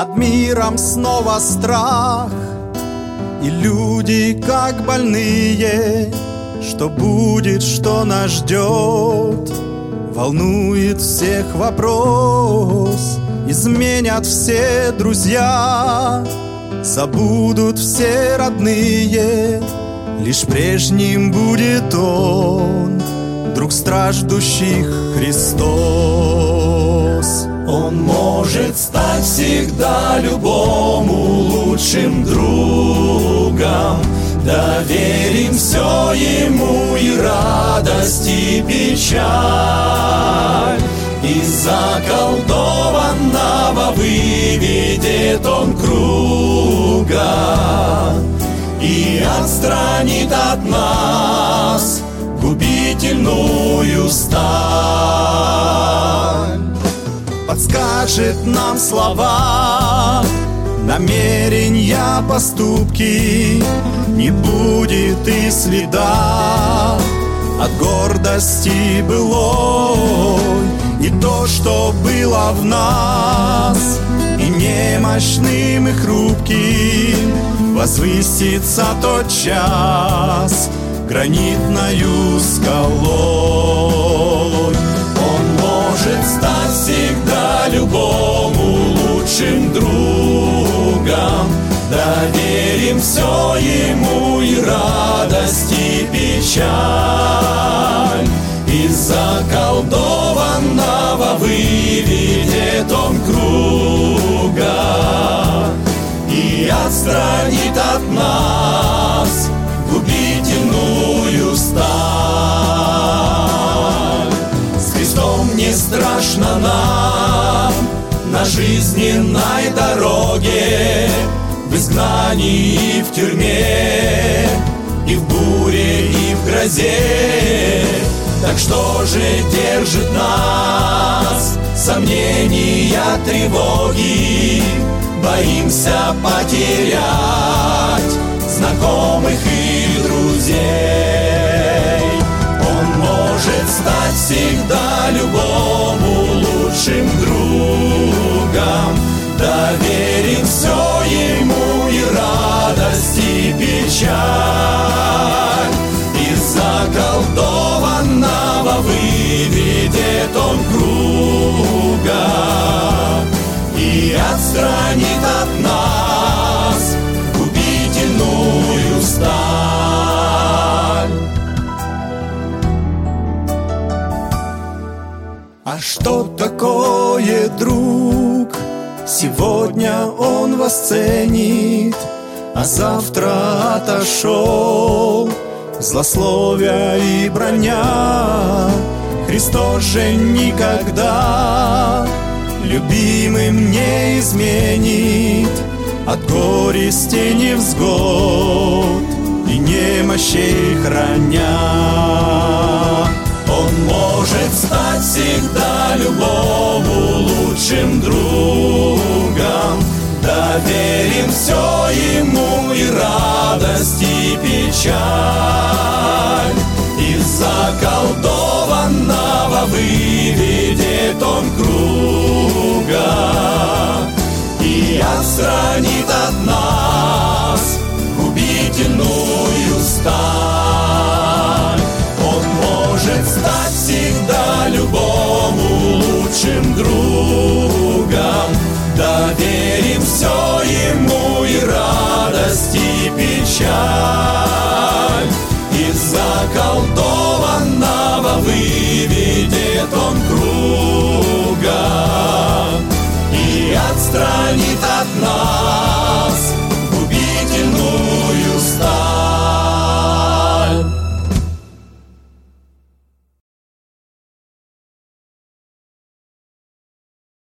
Над миром снова страх, и люди как больные. Что будет, что нас ждет? Волнует всех вопрос. Изменят все друзья, забудут все родные. Лишь прежним будет Он, друг страждущих Христос. Он может стать всегда любому лучшим другом. Доверим все Ему и радость, и печаль. Из заколдованного выведет Он круга и отстранит от нас губительную сталь. Подскажет нам слова, намерения, поступки. Не будет и следа от гордости былой. И то, что было в нас, и немощным, и хрупким, возвысится тот час гранитною скалой. Он может стать всегда любому лучшим другом. Доверим все Ему и радость, и печаль. Из заколдованного выведет Он круга и отстранит от нас губительную сталь. С Христом не страшно нам на жизненной дороге, в изгнании и в тюрьме, и в буре, и в грозе. Так что же держит нас? Сомнения, тревоги. Боимся потерять знакомых и друзей. Он может стать всегда любому лучшим другом. Доверим все Ему и радость, и печаль. Из заколдованного выведет Он круга и отстранит от нас губительную сталь. А что такое друг? Сегодня он вас ценит, а завтра отошел. Злословия и броня, Христос же никогда любимым не изменит. От горести невзгод и немощей храня. Он может стать всегда любому лучшим другом. Доверим все Ему и радость, и печаль. Из заколдованного выведет